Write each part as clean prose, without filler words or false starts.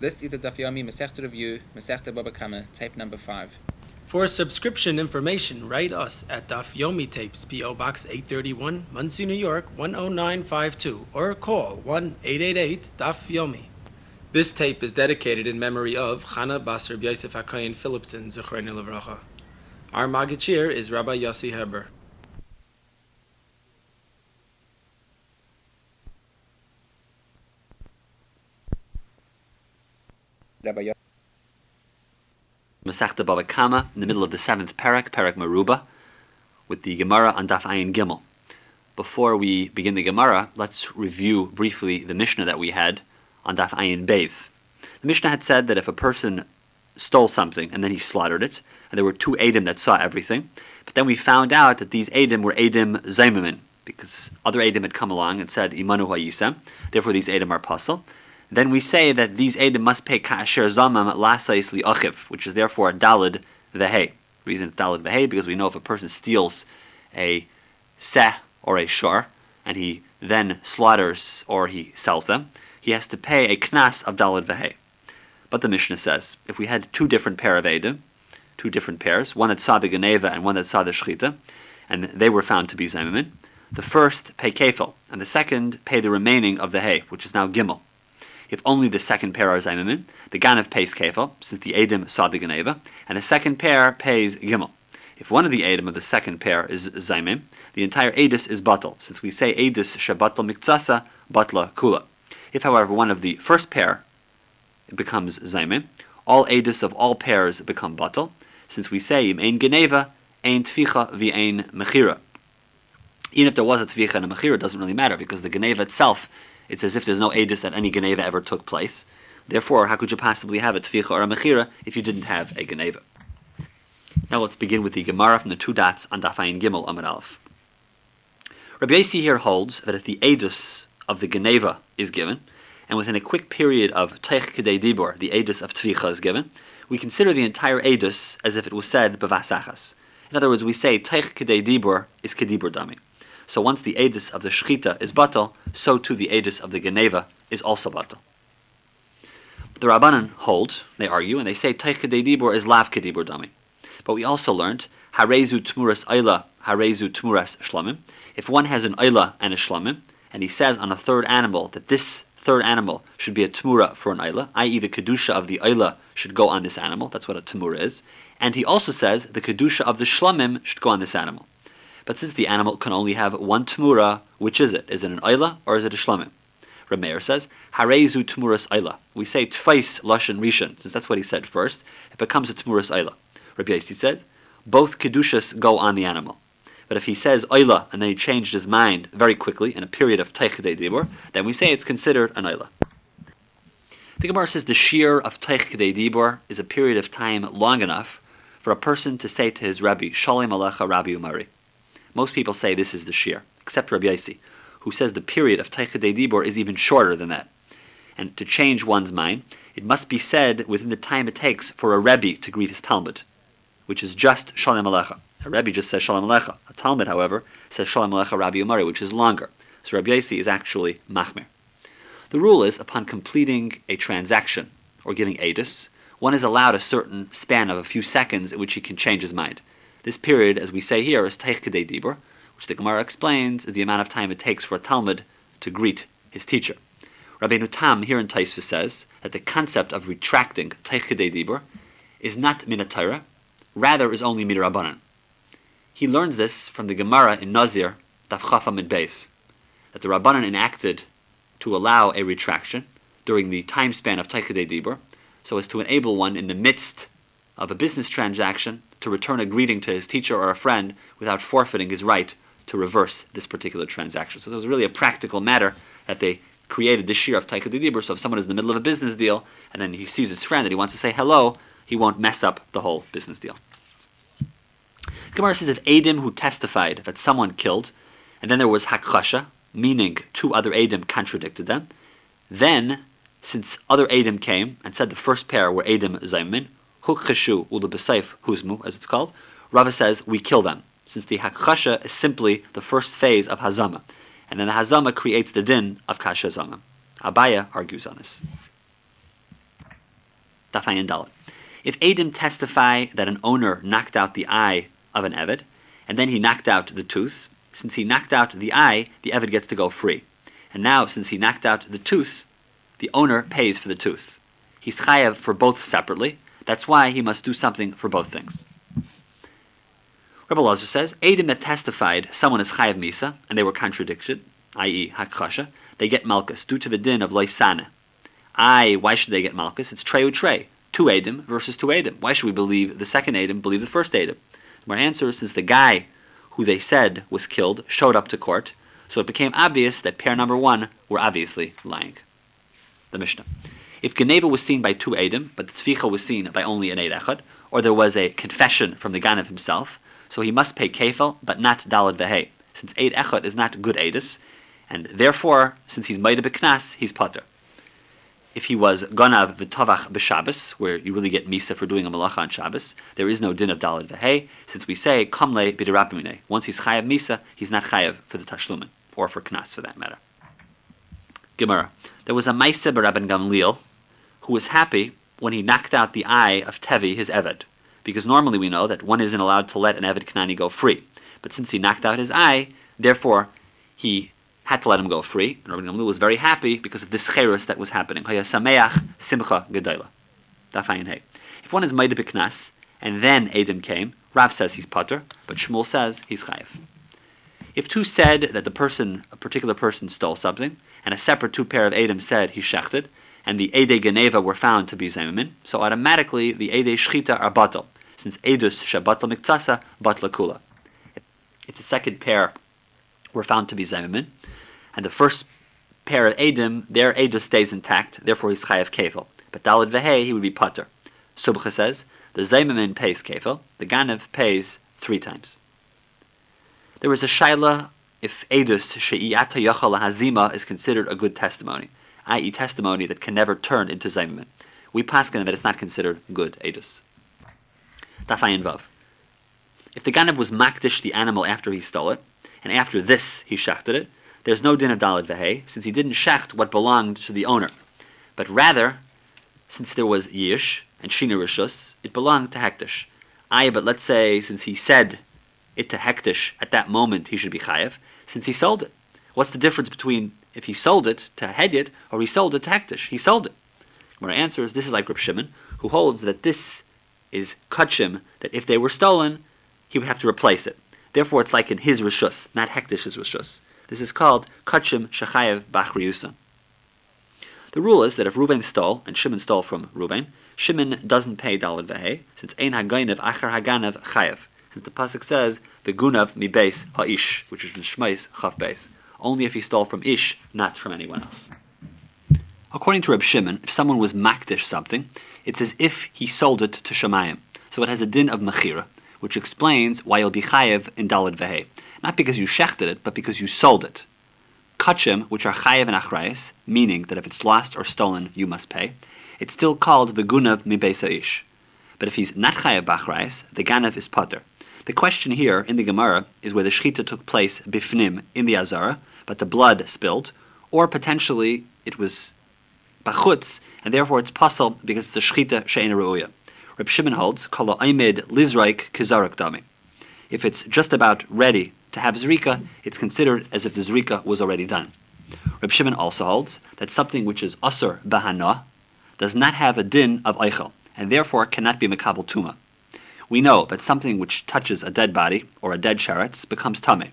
This is the Daf Yomi Masechta Review, Masechta Baba Kama, tape number 5. For subscription information, write us at Daf Yomi Tapes, P.O. Box 831, Muncie, New York 10952, or call 1-888-DAF Yomi. This tape is dedicated in memory of Chana Bas Reb Yosef HaKohen Philipson, Zechreinu Livracha. Our Magachir is Rabbi Yossi Heber. Masechta Baba Kama, in the middle of the 7th parak, Parak Maruba, with the Gemara on Daf Ayin Gimel. Before we begin the Gemara, let's review briefly the Mishnah that we had on Daf Ayin Beis. The Mishnah had said that if a person stole something and then he slaughtered it, and there were two Eidim that saw everything, but then we found out that these Eidim were Eidim Zaymimin, because other Eidim had come along and said, Imanu Ha'yisem, therefore these Eidim are puzzle. Then we say that these Eidim must pay Ka'asher Zamam Lasais Li Achiv, which is therefore Dalid Vehei. The reason it's Dalid Vehei, because we know if a person steals a seh or a shor, and he then slaughters or he sells them, he has to pay a knas of Dalid Vehei. But the Mishnah says, if we had two different pair of Eidim, two different pairs, one that saw the Geneva and one that saw the Shechita, and they were found to be Zaymimin, the first pay Kefil, and the second pay the remaining of the Hay, which is now Gimel. If only the second pair are Zaymimin, the Ganav pays Kefil, since the Eidim saw the Geneva, and the second pair pays Gimel. If one of the Eidim of the second pair is Zaymim, the entire Eidus is Batal, since we say Eidus Shabatal Miktsasa, Batla Kula. If, however, one of the first pair becomes Zaymim, all Eidus of all pairs become Batal, since we say Im Ein Geneva, Ein Tficha Vi Ein Mechira. Even if there was a Tficha and a Mechira, it doesn't really matter, because the Geneva itself, it's as if there's no Eidus that any Geneva ever took place. Therefore, how could you possibly have a Tficha or a Mechira if you didn't have a Geneva? Now let's begin with the Gemara from the two dots on Daf Ayin Gimel Amud Aleph. Rabbi Yossi here holds that if the Eidus of the Geneva is given, and within a quick period of Teich Kedei Dibur, the Eidus of Tficha is given, we consider the entire Eidus as if it was said B'vasachas. In other words, we say Teich Kedei Dibur is Kedibur Dami. So once the Eidus of the Shechita is Batal, so too the Eidus of the Geneva is also Batal. The Rabbanan hold, they argue, and they say Teich Kedei Dibur is Lav Kedibur Dami. But we also learned Harezu Tmuras Ayla, Harezu Tmuras Shlamim. If one has an Ayla and a Shlamim, and he says on a third animal that this third animal should be a Tmura for an Ayla, i.e. the Kedusha of the Ayla should go on this animal, that's what a Tmura is, and he also says the Kedusha of the Shlamim should go on this animal. But since the animal can only have one Tmura, which is it? Is it an Ayla or is it a Shlamim? Reb Meir says, Harezu Tmuras Ayla. We say Tfais Lashon Rishon, since that's what he said first, it becomes a Tmuras Ayla. Rabbi Yossi said, both Kedushas go on the animal. But if he says Ayla and then he changed his mind very quickly in a period of Teich Kedei Dibur, then we say it's considered an Ayla. The Gemara says the shear of Teich Kedei Dibur is a period of time long enough for a person to say to his Rabbi, Shalom Alecha Rabbi Umari. Most people say this is the shear, except Rabbi Yossi, who says the period of Teich Kedei Dibur is even shorter than that. And to change one's mind, it must be said within the time it takes for a Rebbe to greet his Talmud, which is just Shalom Alecha. A Rebbe just says Shalom Alecha. A Talmud, however, says Shalom Alecha Rabbi Umari, which is longer. So Rabbi Yossi is actually Machmir. The rule is, upon completing a transaction or giving Eidus, one is allowed a certain span of a few seconds in which he can change his mind. This period, as we say here, is Teich Kedei Dibur, which the Gemara explains is the amount of time it takes for a Talmud to greet his teacher. Rabbeinu Tam here in Taisva says that the concept of retracting Teich Kedei Dibur is not min Torah, rather is only min Rabbanan. He learns this from the Gemara in Nazir, Daf Chaf Amud Beis, that the Rabbanan enacted to allow a retraction during the time span of Teich Kedei Dibur, so as to enable one in the midst of a business transaction to return a greeting to his teacher or a friend without forfeiting his right to reverse this particular transaction. So it was really a practical matter that they created this shear of Teich Kedei Dibur, so if someone is in the middle of a business deal and then he sees his friend and he wants to say hello, he won't mess up the whole business deal. Gemara says if Eidim who testified that someone killed, and then there was Hakchasha, meaning two other Eidim contradicted them, then, since other Eidim came and said the first pair were Eidim Zaymin, Hukchashu ula b'seif huzmu, as it's called, Rava says we kill them, since the Hakchasha is simply the first phase of Hazama, and then the Hazama creates the din of Kasha Zama. Abaya argues on this. Daf Ayin Dalet. If Eidim testify that an owner knocked out the eye of an Eved, and then he knocked out the tooth, since he knocked out the eye, the Eved gets to go free. And now, since he knocked out the tooth, the owner pays for the tooth. He's chayav for both separately. That's why he must do something for both things. Rebbe Lazar says, Eidim that testified someone is chayav misa, and they were contradicted, i.e. hakchasha, they get malchus due to the din of loisane. Why should they get malchus? It's trey u'trey. 2 Eidim versus 2 Eidim. Why should we believe the second Eidim, believe the first Eidim? My answer is, since the guy who they said was killed showed up to court, so it became obvious that pair number 1 were obviously lying. The Mishnah. If Geneva was seen by 2 Eidim, but the Tzvicha was seen by only an Eid Echad, or there was a confession from the Ganav himself, so he must pay kefel, but not dalad vehei, since Eid Echad is not good Eidus, and therefore, since he's Maida B'Knas, he's Potter. If he was Ganav V'Tovach B'Shabbos, where you really get Misa for doing a Malacha on Shabbos, there is no din of dalad vehei, since we say, Kamle B'Dirapimine. Once he's Chayav Misa, he's not Chayav for the Tashlumin, or for Knas for that matter. Gemara. There was a Maisa B'Rabban Gamliel, who was happy when he knocked out the eye of Tevi, his Eved, because normally we know that one isn't allowed to let an Eved Kanani go free. But since he knocked out his eye, therefore he had to let him go free. And Rabban Gamliel was very happy because of this cherus that was happening. Sameach simcha gedayla. If one is Maida B'Knas, and then Eidim came, Rav says he's Pater, but Shmuel says he's Chayiv. If 2 said that a particular person stole something, and a separate 2 pair of Eidim said he shechted, and the Eidei Geneva were found to be Zaymimin, so automatically the Eidei Shchita are batal, since Eidus Shabatal Miktsasa Batla Kula. If the second pair were found to be Zaymimin, and the first pair of Eidim, their Eidus stays intact, therefore he's Chayav Kefel. But Dalad Vehei, he would be Pater. Subcha says, the Zaymimin pays Kefel, the Ganev pays 3 times. There was a Shaila if Eidus She'iyata Yachal Hazima is considered a good testimony, i.e. testimony that can never turn into Zaymimin. We paskin that it's not considered good Eidus. Daf Ayin Vav. If the Ganev was makdish the animal after he stole it, and after this he shechted it, there's no din of Dalad Vehei, since he didn't shecht what belonged to the owner. But rather, since there was Yish and Shina Rishus, it belonged to Hektish. But let's say, since he said it to Hektish at that moment, he should be Chayev, since he sold it. What's the difference between if he sold it to Hedyot or he sold it to Hektish? He sold it. My answer is, this is like Reb Shimon, who holds that this is Kachim, that if they were stolen, he would have to replace it. Therefore, it's like in his Rishus, not Hektish's Rishus. This is called Kachim Shechayev Bachriusa. The rule is that if Reuven stole, and Shimon stole from Reuven, Shimon doesn't pay Dalad Vehei, since Ein HaGoinev Achar HaGanev Chayev. Since the pasuk says, the Gunav Mi Beis HaIsh, which is in Shmais Chav Beis. Only if he stole from Ish, not from anyone else. According to Reb Shimon, if someone was makdish something, it's as if he sold it to Shemayim. So it has a din of Mechira, which explains why you'll be Chayev in Dalad Vehei. Not because you shechted it, but because you sold it. Kachim, which are Chayev and Achrayis, meaning that if it's lost or stolen, you must pay, it's still called the Gunav Mi Beis HaIsh. But if he's not Chayev B'Achrayis, the Ganav is Pater. The question here in the Gemara is where the Shechita took place Bifnim, in the Azara, but the blood spilled, or potentially it was Bachutz, and therefore it's Pasal because it's a Shechita She'ena Re'uya. Reb Shimon holds, Kala Aymed Lizraik Kizarak Dami. If it's just about ready to have Zrika, it's considered as if the Zrika was already done. Reb Shimon also holds that something which is Asur Bahana does not have a din of Eichel, and therefore cannot be Mekabel Tuma. We know that something which touches a dead body, or a dead sheretz, becomes Tameh.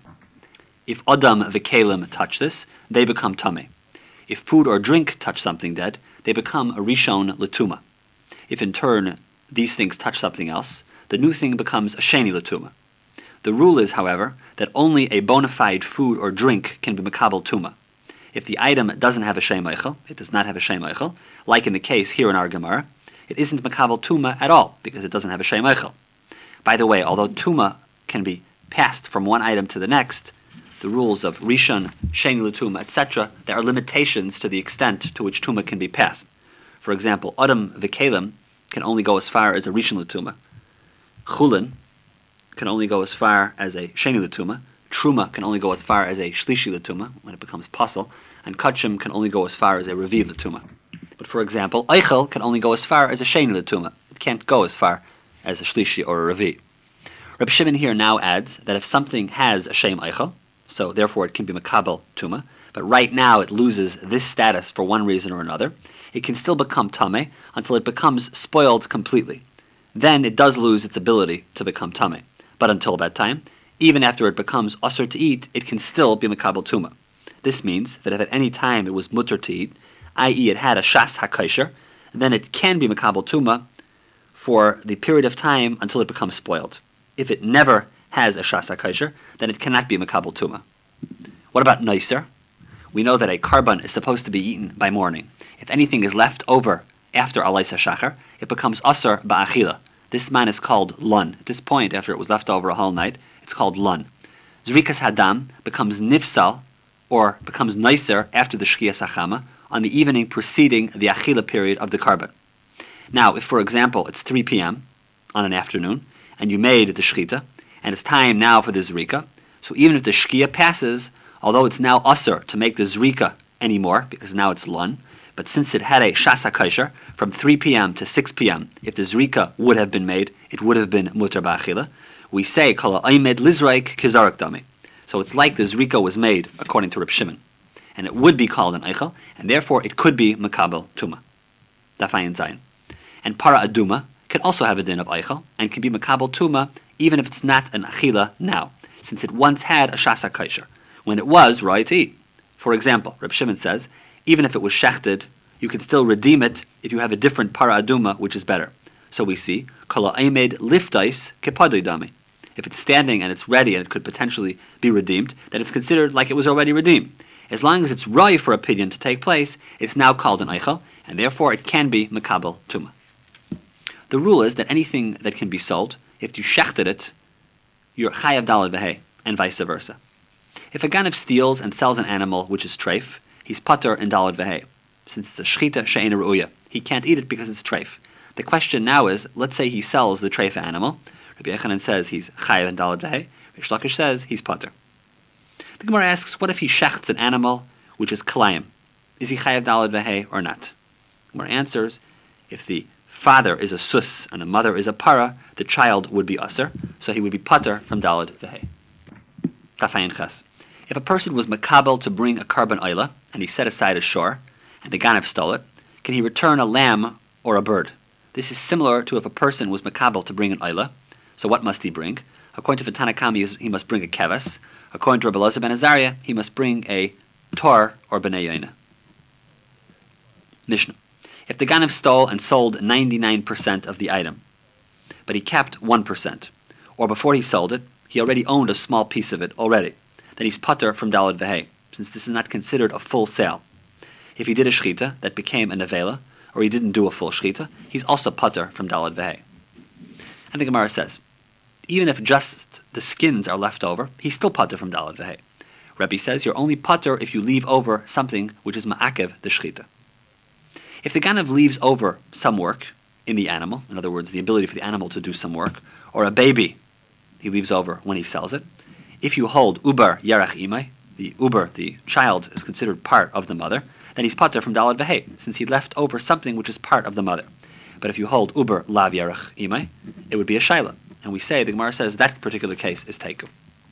If Adam V'Kalim touch this, they become Tameh. If food or drink touch something dead, they become a Rishon Latuma. If in turn these things touch something else, the new thing becomes a Sheni Latuma. The rule is, however, that only a bona fide food or drink can be Mekabel Tuma. If the item doesn't have a Shem Eichel, it does not have a Shem Eichel, like in the case here in our Gemara, it isn't Mekabel Tuma at all, because it doesn't have a Shem Eichel. By the way, although Tuma can be passed from one item to the next, the rules of Rishon, Sheni Latuma, etc., there are limitations to the extent to which Tuma can be passed. For example, Adam V'Kalim can only go as far as a Rishon Latuma. Chulin can only go as far as a Sheni Latuma. Truma can only go as far as a Shlishi Latuma, when it becomes Pasal, and Kachim can only go as far as a Revi Latuma. But for example, Eichel can only go as far as a Sheni L'Tuma. It can't go as far as a Shlishi or a Revi. Rabbi Shimon here now adds that if something has a Shem Eichel, so therefore it can be Makabel Tuma, but right now it loses this status for one reason or another, it can still become Tameh until it becomes spoiled completely. Then it does lose its ability to become Tameh. But until that time, even after it becomes Asur to eat, it can still be Makabel Tuma. This means that if at any time it was Mutter to eat, i.e. it had a Shas HaKaisher, then it can be Makabel Tuma for the period of time until it becomes spoiled. If it never has a Shas HaKaisher, then it cannot be Makabel Tuma. What about Noiser? We know that a carbon is supposed to be eaten by morning. If anything is left over after Alaisa Shachar, it becomes Asur Ba'achila. This man is called Lun. At this point, after it was left over a whole night, it's called Lun. Zrikas Hadam becomes Nifsal, or becomes Noiser after the Shchiyas HaChama, on the evening preceding the Achila period of the carbon. Now, if for example it's 3 p.m. on an afternoon, and you made the Shchita, and it's time now for the Zrika, so even if the Shkia passes, although it's now Asur to make the Zrika anymore, because now it's Lun, but since it had a Shas HaKaisher, from 3 p.m. to 6 p.m., if the Zrika would have been made, it would have been Mutar Ba'achila. We say, Kala Aymed Lizraik Kizarak Dami. So it's like the Zrika was made, according to Reb Shimon. And it would be called an Eichel, and therefore it could be Makabel Tuma. Dafayin Zayin. And Para Aduma can also have a din of Eichel, and can be Makabel Tuma, even if it's not an Achila now, since it once had a Shas HaKaisher, when it was right to eat. For example, Reb Shimon says, even if it was shechted, you can still redeem it if you have a different Para Aduma, which is better. So we see, Kala Aymed Liftais Kepadoi Dami. If it's standing and it's ready and it could potentially be redeemed, then it's considered like it was already redeemed. As long as it's right for a pidyon to take place, it's now called an Eichel, and therefore it can be Makabel Tuma. The rule is that anything that can be sold, if you shechted it, you're Chayav Dalad V'hei, and vice versa. If a ganav steals and sells an animal which is treif, he's pater in Dalad V'hei. Since it's a shchita she'ena ru'uya, he can't eat it because it's treif. The question now is, let's say he sells the treif animal. Rabbi Yechanan says he's Chayav in Dalad V'hei. Rish Lakish says he's pater. The Gemara asks, what if he shechts an animal which is kalayim? Is he Chayav Dalad V'hei or not? The Gemara answers, if the father is a sus and the mother is a para, the child would be aser, so he would be pater from Dalad V'hei. Kafayin Ches. If a person was makabel to bring a carbon oila, and he set aside a shore, and the ganav stole it, can he return a lamb or a bird? This is similar to if a person was makabel to bring an oila. So what must he bring? According to the Tanakami, he must bring a keves. According to Rabbi Elazar ben Azariah, he must bring a tor or b'nei yoina. Mishnah. If the ganav stole and sold 99% of the item, but he kept 1%, or before he sold it, he already owned a small piece of it already, then he's pater from Dalad V'hei, since this is not considered a full sale. If he did a shchita that became a nevela, or he didn't do a full shchita, he's also pater from Dalad V'hei. And the Gemara says, even if just the skins are left over, he's still pater from Dalad V'hei. Rebbe says you're only pater if you leave over something which is ma'akev the shchita. If the ganav leaves over some work in the animal, in other words, the ability for the animal to do some work, or a baby he leaves over when he sells it, if you hold ubar yarach imai, the uber, the child, is considered part of the mother, then he's pater from Dalad V'hei, since he left over something which is part of the mother. But if you hold uber lav yarach imai, it would be a shaila. And we say, the Gemara says, that particular case is teiku.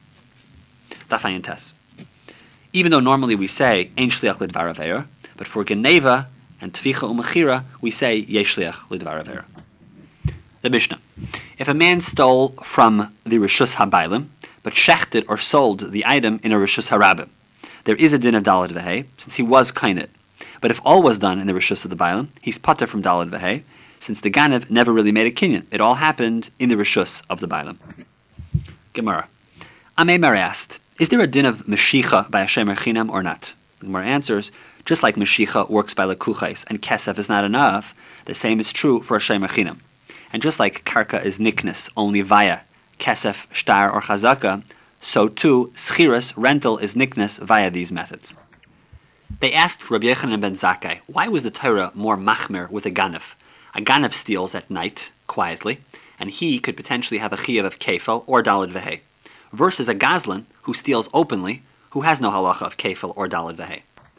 Dafayin tes. Even though normally we say, ein shliach lidvar avera, but for geneva and tvicha umachira, we say, yesh shliach lidvar avera. The Mishnah. If a man stole from the Rishus HaBailim, but shechted or sold the item in a Rishus HaRabim, there is a din of Dalad V'hei, since he was kainit. But if all was done in the Rishus of the Bailim, he's pater from Dalad V'hei, since the Ganav never really made a kinyan. It all happened in the Rishus of the Bailim. Gemara. Amei asked, is there a din of Meshicha by a Shemer Chinam or not? The Gemara answers, just like Meshicha works by Lekuchais and Kesef is not enough, the same is true for a Shemer Chinam. And just like Karka is Niknas only via Kesef, Shtar, or Chazaka, so too Schiras, rental, is Niknas via these methods. They asked Rabbi Yechanan ben Zakkai, why was the Torah more machmer with a Ganav? A Ganav steals at night, quietly, and he could potentially have a Chiyav of Kefel or Dalad V'hei, versus a Gazlan who steals openly, who has no halacha of Kefel or Dalad V'hei.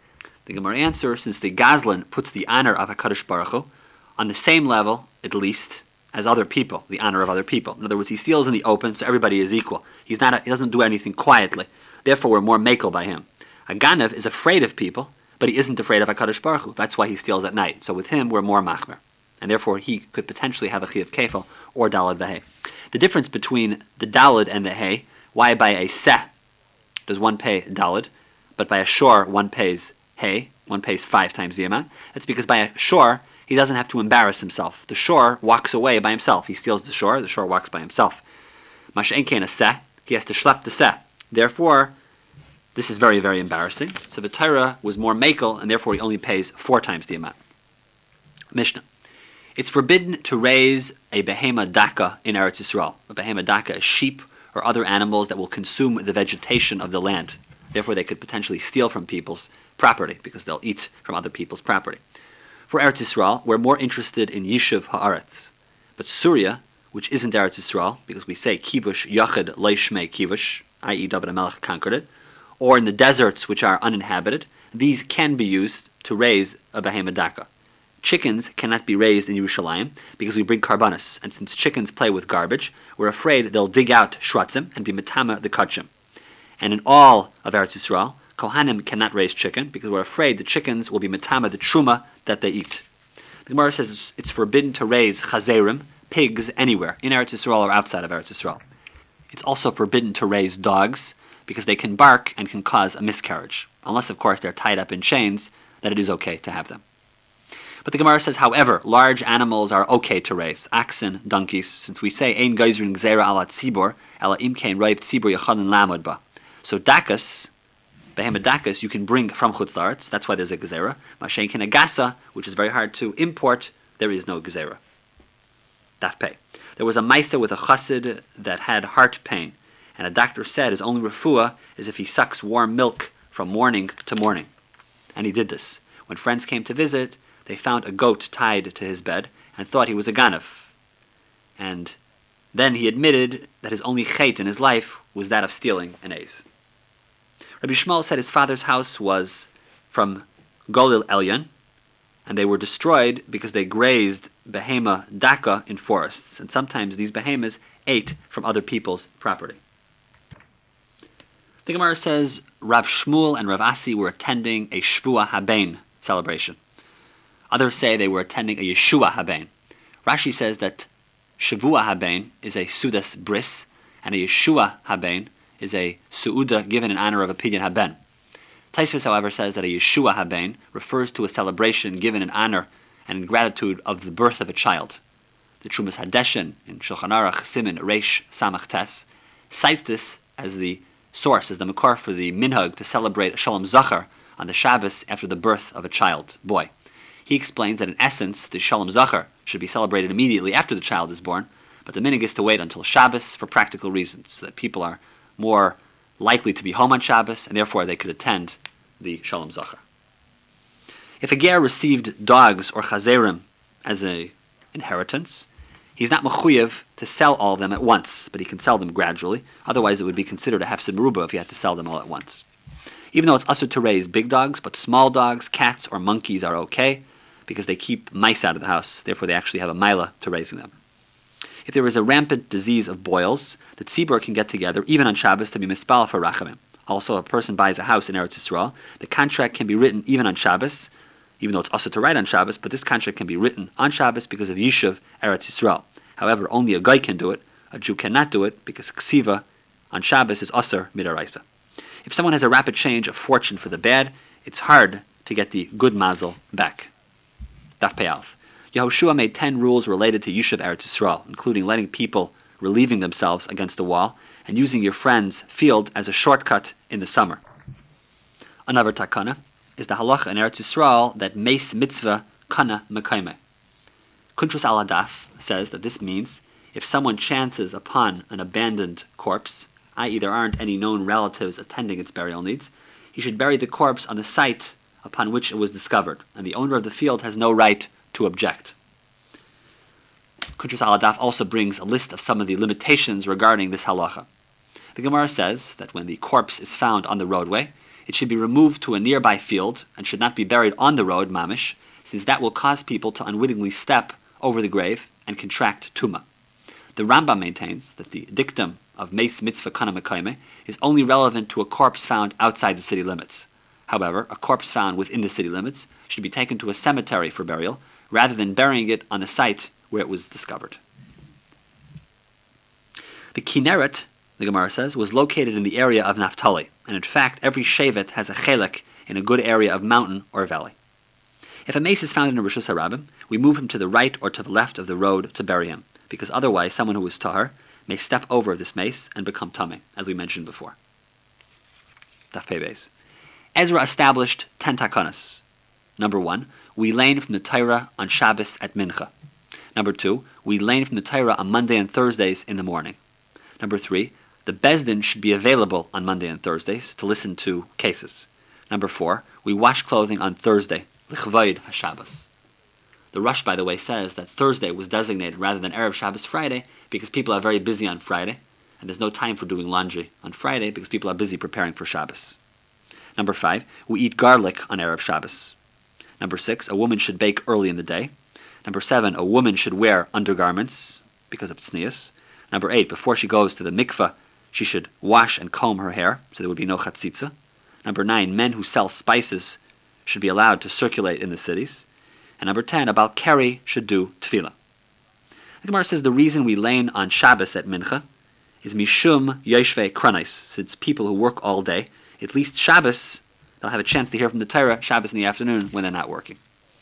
The Gemara answers, since the Gazlan puts the honor of HaKadosh Baruch Hu on the same level, at least, as other people, the honor of other people. In other words, he steals in the open, so everybody is equal. He doesn't do anything quietly. Therefore, we're more makel by him. A Ganav is afraid of people, but he isn't afraid of HaKadosh Baruch Hu. That's why he steals at night. So with him, we're more machmer. And therefore, he could potentially have a chiyuv kefil or dalad v'hei. The difference between the dalad and the hay, why by a seh does one pay dalad, but by a shor one pays hay, one pays 5 times the amount? That's because by a shor, he doesn't have to embarrass himself. The shor walks away by himself. He steals the shor walks by himself. Mash'en kein a seh, he has to schlep the seh. Therefore, this is very, very embarrassing. So the Torah was more makel, and therefore he only pays 4 times the amount. Mishnah. It's forbidden to raise a behema daka in Eretz Yisrael. A behema daka is sheep or other animals that will consume the vegetation of the land. Therefore, they could potentially steal from people's property because they'll eat from other people's property. For Eretz Yisrael, we're more interested in Yishuv Haaretz. But Surya, which isn't Eretz Yisrael, because we say Kivush Yachid Leishmei Kivush, i.e. David HaMelech conquered it, or in the deserts which are uninhabited, these can be used to raise a behema daka. Chickens cannot be raised in Yerushalayim because we bring karbanos, and since chickens play with garbage, we're afraid they'll dig out shratzim and be metama the kachim. And in all of Eretz Yisrael, Kohanim cannot raise chicken because we're afraid the chickens will be metama the truma that they eat. The Gemara says it's forbidden to raise chazerim, pigs, anywhere, in Eretz Yisrael or outside of Eretz Yisrael. It's also forbidden to raise dogs because they can bark and can cause a miscarriage, unless of course they're tied up in chains, that it is okay to have them. But the Gemara says, however, large animals are okay to raise, oxen, donkeys, since we say ein geizrin gzeira ala tzibor, ala imkein raiv tzibor yachanan lamod ba. So dakas, behema dakas, you can bring from Chutz La'aretz, that's why there's a gzeira. Mashen ken agasa, which is very hard to import, there is no gzeira. Daf pei. There was a maisa with a chassid that had heart pain, and a doctor said his only refuah is if he sucks warm milk from morning to morning. And he did this. When friends came to visit, they found a goat tied to his bed and thought he was a ganav. And then he admitted that his only chait in his life was that of stealing an ace. Rabbi Shmuel said his father's house was from Golil Elyon, and they were destroyed because they grazed behema daka in forests, and sometimes these behemoths ate from other people's property. The Gemara says Rav Shmuel and Rav Asi were attending a Shvua Habein celebration. Others say they were attending a Yeshua Habein. Rashi says that Shavua Habein is a Sudas Bris, and a Yeshua Habein is a Su'uda given in honor of a Pidyon Haben. Taisvis, however, says that a Yeshua Habein refers to a celebration given in honor and in gratitude of the birth of a child. The Trumas Hadeshen in Shulchan Aruch Siman Reish Samach Tes cites this as the source, as the makor for the minhag to celebrate Shalom Zachar on the Shabbos after the birth of a child, boy. He explains that in essence, the Shalom Zachar should be celebrated immediately after the child is born, but the minhag is to wait until Shabbos for practical reasons, so that people are more likely to be home on Shabbos, and therefore they could attend the Shalom Zachar. If a ger received dogs or chazerim as an inheritance, he's not mechuyev to sell all of them at once, but he can sell them gradually. Otherwise, it would be considered a hefsed meruba if he had to sell them all at once. Even though it's usher to raise big dogs, but small dogs, cats, or monkeys are okay, because they keep mice out of the house. Therefore, they actually have a milah to raising them. If there is a rampant disease of boils, the tzibur can get together, even on Shabbos, to be mispal for rachamim. Also, a person buys a house in Eretz Yisrael. The contract can be written even on Shabbos, even though it's also to write on Shabbos, but this contract can be written on Shabbos because of Yishuv Eretz Yisrael. However, only a guy can do it. A Jew cannot do it because ksiva on Shabbos is asur midaraisa. If someone has a rapid change of fortune for the bad, it's hard to get the good mazel back. Daf Pei Aleph. Yehoshua made 10 rules related to Yishuv Eretz Yisrael, including letting people relieving themselves against the wall and using your friend's field as a shortcut in the summer. Another takana is the halacha in Eretz Yisrael that meis mitzvah kana mekaime. Kuntras al Adaf says that this means if someone chances upon an abandoned corpse, i.e. there aren't any known relatives attending its burial needs, he should bury the corpse on the site upon which it was discovered, and the owner of the field has no right to object. Kuntras al Adaf also brings a list of some of the limitations regarding this halacha. The Gemara says that when the corpse is found on the roadway, It should be removed to a nearby field and should not be buried on the road, mamish, since that will cause people to unwittingly step over the grave and contract tumah. The Rambam maintains that the dictum of Meis Mitzvah Kana Mekayme is only relevant to a corpse found outside the city limits. However, a corpse found within the city limits should be taken to a cemetery for burial rather than burying it on the site where it was discovered. The Kinneret, the Gemara says, was located in the area of Naphtali, and in fact every shevet has a chelek in a good area of mountain or valley. If a mace is found in a Rishus HaRabim, we move him to the right or to the left of the road to bury him, because otherwise someone who is tahar may step over this mace and become tameh, as we mentioned before. Daf Pei Beis. Ezra established 10 takanas. Number 1, we lane from the Torah on Shabbos at Mincha. Number 2, we lane from the Torah on Monday and Thursdays in the morning. Number 3, the Bezdin should be available on Monday and Thursdays to listen to cases. Number 4, we wash clothing on Thursday, l'chvoid HaShabbos. The Rush, by the way, says that Thursday was designated rather than Erev Shabbos Friday because people are very busy on Friday, and there's no time for doing laundry on Friday because people are busy preparing for Shabbos. Number 5, we eat garlic on Erev Shabbos. Number 6, a woman should bake early in the day. Number 7, a woman should wear undergarments because of tznius. Number 8, before she goes to the mikveh, she should wash and comb her hair, so there would be no chatzitza. Number 9, men who sell spices should be allowed to circulate in the cities. And number 10, a Balkari should do tefillah. The Gemara says the reason we lane on Shabbos at Mincha is mishum yoshvei kranais, since people who work all day, at least Shabbos, they'll have a chance to hear from the Torah Shabbos in the afternoon when they're not working.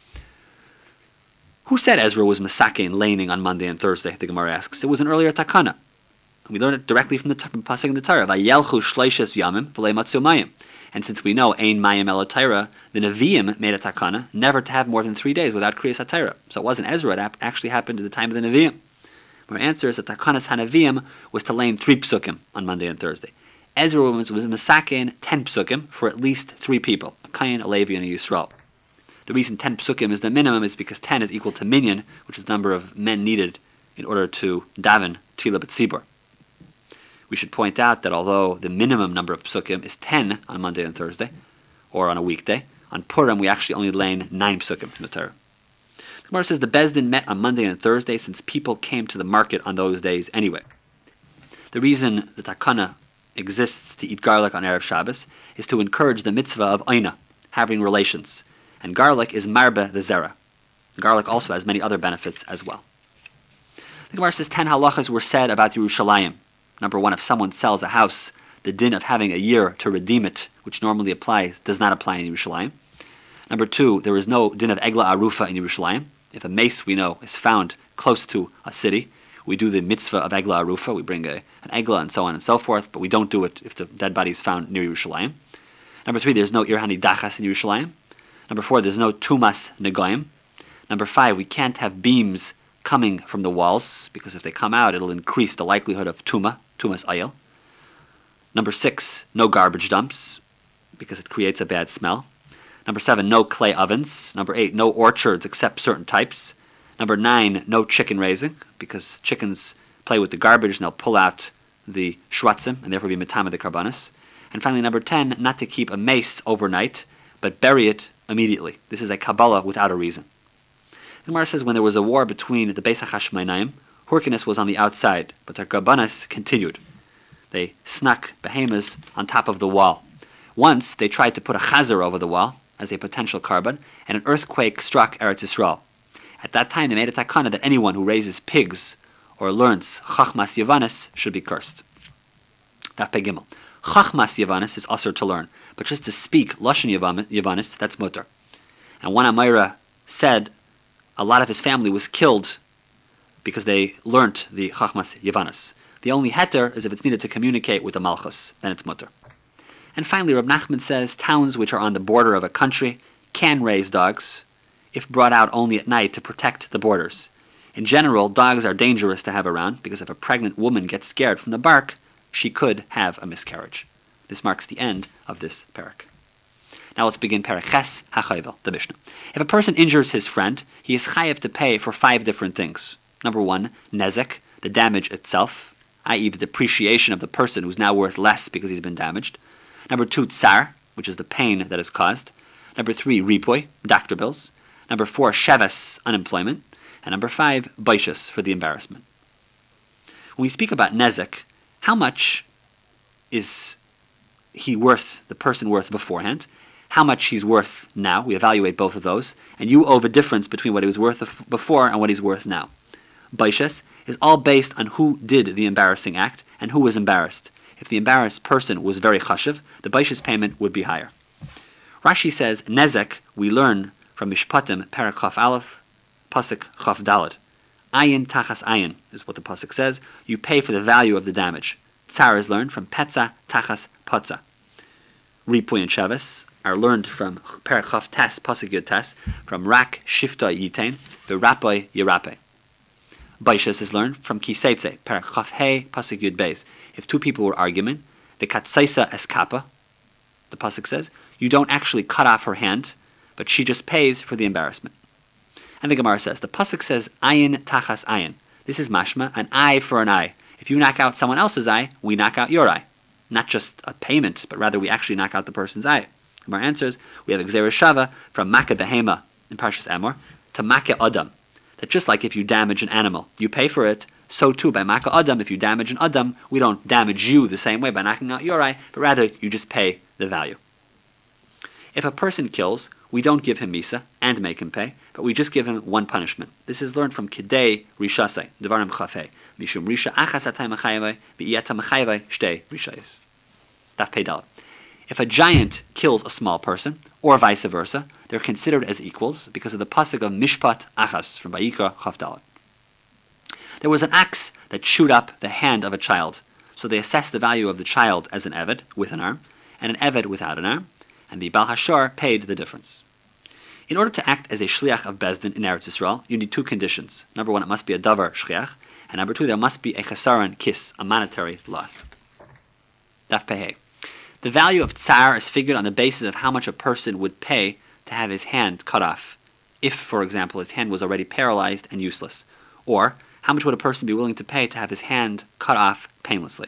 Who said Ezra was masakein laning on Monday and Thursday? The Gemara asks. It was an earlier takana. We learn it directly from the pasuk in the Torah. Vayelchu shleishes yamim v'lei matzu mayim. And since we know ein mayim el Torah, the Nevi'im made a takana never to have more than 3 days without kriyas HaTorah. So it wasn't Ezra; it actually happened at the time of the Nevi'im. Our answer is that takanas haNevi'im was to lane 3 psukim on Monday and Thursday. Ezra was masakein 10 psukim for at least 3 people: a Kayin, a Levi, and a Yisrael. The reason 10 psukim is the minimum is because 10 is equal to minyan, which is the number of men needed in order to daven tefillah b'tzibur. We should point out that although the minimum number of psukim is 10 on Monday and Thursday, or on a weekday, on Purim we actually only lane 9 psukim from the Torah. The Gemara says the Bezdin met on Monday and Thursday since people came to the market on those days anyway. The reason the takana exists to eat garlic on Erev Shabbos is to encourage the mitzvah of oina, having relations. And garlic is marbe the zera. Garlic also has many other benefits as well. The Gemara says 10 halachas were said about Yerushalayim. Number 1, if someone sells a house, the din of having a year to redeem it, which normally applies, does not apply in Yerushalayim. Number 2, there is no din of egla arufa in Yerushalayim. If a mace, we know, is found close to a city, we do the mitzvah of egla arufa. We bring an egla and so on and so forth, but we don't do it if the dead body is found near Yerushalayim. Number 3, there's no irhani dachas in Yerushalayim. Number 4, there's no tumas negoim. Number 5, we can't have beams coming from the walls, because if they come out, it'll increase the likelihood of tumas ayil. Number 6, no garbage dumps, because it creates a bad smell. Number 7, no clay ovens. Number 8, no orchards except certain types. Number 9, no chicken raising, because chickens play with the garbage and they'll pull out the shwatzim and therefore be metama the karbanis. And finally, number 10, not to keep a mace overnight, but bury it immediately. This is a Kabbalah without a reason. The Gemara says when there was a war between the Beis HaChashmonaim, Hyrcanus was on the outside, but their Karbanas continued. They snuck behemoths on top of the wall. Once they tried to put a chazer over the wall as a potential carbon, and an earthquake struck Eretz Yisrael. At that time they made a takana that anyone who raises pigs or learns Chachmas Yavanis should be cursed. Daf Pei Gimel. Chachmas Yavanis is usher to learn, but just to speak Lashon Yavanis, that's mutter. And one Amira said a lot of his family was killed because they learnt the Chachmas Yavanis. The only heter is if it's needed to communicate with the Malchus, then it's mutter. And finally, Reb Nachman says towns which are on the border of a country can raise dogs, if brought out only at night to protect the borders. In general, dogs are dangerous to have around because if a pregnant woman gets scared from the bark, she could have a miscarriage. This marks the end of this parak. Now let's begin parak Ches HaChayvel, the Mishnah. If a person injures his friend, he is chayav to pay for 5 different things. Number 1, nezek, the damage itself, i.e. the depreciation of the person who's now worth less because he's been damaged. Number 2, tsar, which is the pain that is caused. Number 3, ripoy, doctor bills. Number 4, sheves, unemployment. And number 5, baishas, for the embarrassment. When we speak about nezek, how much is he worth, the person worth beforehand? How much he's worth now? We evaluate both of those. And you owe the difference between what he was worth before and what he's worth now. Baishas is all based on who did the embarrassing act and who was embarrassed. If the embarrassed person was very chashiv, the baishas payment would be higher. Rashi says, nezek, we learn from Mishpatim, Perek Chaf Aleph, Pasuk Chaf Daled. Ayin tachas ayin is what the pasuk says. You pay for the value of the damage. Tsar is learned from petza tachas patza. Ripuy and sheves are learned from Perek Chaf Tes, Pasuk Yud Tes, from rak shifta yitain, v'rapai yirape. Baishas is learned from kiseitze, Perek Chaf Hey, Pasuk Yud Beis. If two people were arguing, the katsaisa eskapa, the pasuk says, you don't actually cut off her hand, but she just pays for the embarrassment. And the Gemara says, the pasuk says, ayin tachas ayin. This is mashma, an eye for an eye. If you knock out someone else's eye, we knock out your eye. Not just a payment, but rather we actually knock out the person's eye. Gemara answers, we have Gzeira Shava from Makkah Behema in Parshas Emor to Makkah Adam. That just like if you damage an animal, you pay for it, so too by Makkah Adam, if you damage an Adam, we don't damage you the same way by knocking out your eye, but rather you just pay the value. If a person kills, we don't give him misa and make him pay, but we just give him one punishment. This is learned from Kidei Rishasei, Devarim Chafei, Mishum Risha Achas Atay Machayavai, V'iyata Machayavai, Shtei Rishayis. Daf Pei Dalet. If a giant kills a small person, or vice versa, they're considered as equals because of the pasuk of Mishpat Achas from Vayikra Chaf Dalet. There was an axe that chewed up the hand of a child, so they assessed the value of the child as an eved with an arm, and an eved without an arm, and the Baal Hashar paid the difference. In order to act as a shliach of Bezdin in Eretz Yisrael, you need two conditions. Number one, it must be a davar shliach, and number two, there must be a chesaron kis, a monetary loss. Daf Pehei. The value of tsar is figured on the basis of how much a person would pay to have his hand cut off, if, for example, his hand was already paralyzed and useless, or how much would a person be willing to pay to have his hand cut off painlessly.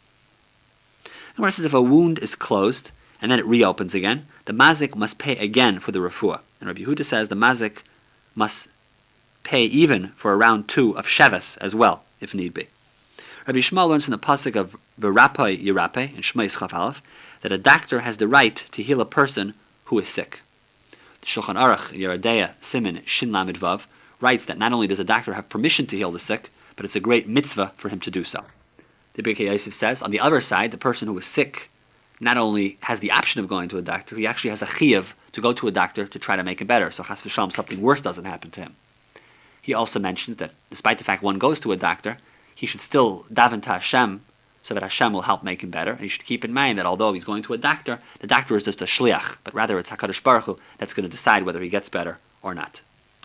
And says if a wound is closed, and then it reopens again, the mazik must pay again for the refuah. And Rabbi Yehuda says the mazik must pay even for a round 2 of sheves as well, if need be. Rabbi Shmuel learns from the pasuk of V'rapai Yirape in Shmais Chaf Aleph that a doctor has the right to heal a person who is sick. The Shulchan Aruch Yeradea Siman Shin Lamed Vav writes that not only does a doctor have permission to heal the sick, but it's a great mitzvah for him to do so. The Birkei Yosef says, on the other side, the person who is sick not only has the option of going to a doctor, he actually has a chiyuv to go to a doctor to try to make him better, so chas v'shalom something worse doesn't happen to him. He also mentions that despite the fact one goes to a doctor, he should still daven to Hashem so that Hashem will help make him better. And he should keep in mind that although he's going to a doctor, the doctor is just a shliach, but rather it's HaKadosh Baruch Hu that's going to decide whether he gets better or not.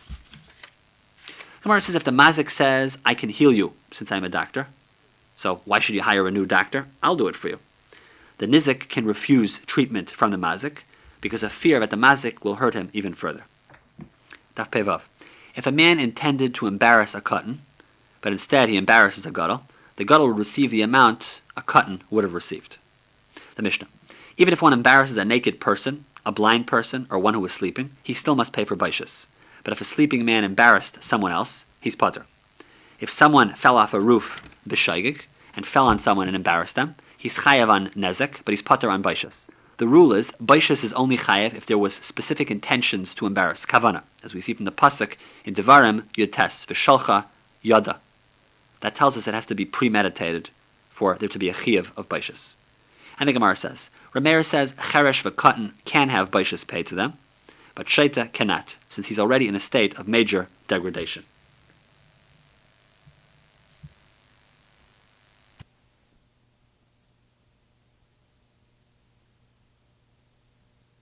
Gemara says if the mazik says, I can heal you since I'm a doctor, so why should you hire a new doctor? I'll do it for you. The nizik can refuse treatment from the mazik because of fear that the mazik will hurt him even further. Daf Pei Vav. If a man intended to embarrass a katan, but instead he embarrasses a gadol, the gadol would receive the amount a katan would have received. The Mishnah. Even if one embarrasses a naked person, a blind person, or one who is sleeping, he still must pay for baishas. But if a sleeping man embarrassed someone else, he's pater. If someone fell off a roof b'shaygig and fell on someone and embarrassed them, he's chayav on nezek, but he's pater on baishas. The rule is, baishas is only chayav if there was specific intentions to embarrass, kavana, as we see from the pasuk in Devarim Yud Tes, v'shalcha yada. That tells us it has to be premeditated for there to be a chiyav of baishas. And the Gemara says, Rameir says, cheresh v'katan can have baishas paid to them, but shaita cannot, since he's already in a state of major degradation.